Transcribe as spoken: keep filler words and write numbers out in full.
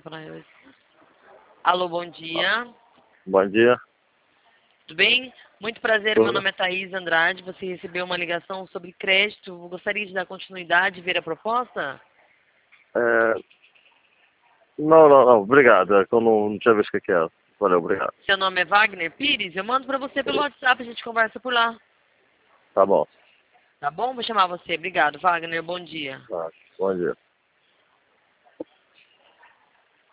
para eles. Alô, bom dia. Bom dia. Tudo bem? Muito prazer, Tudo. meu nome é Thaís Andrade. Você recebeu uma ligação sobre crédito. Gostaria de dar continuidade e ver a proposta? É... Não, não, não. Obrigado. É que eu não, não tinha visto o que que era. Valeu, obrigado. Seu nome é Wagner Pires? Eu mando para você pelo WhatsApp, a gente conversa por lá. Tá bom. Tá bom? Vou chamar você. Obrigado, Wagner. Bom dia. Tá. Bom dia.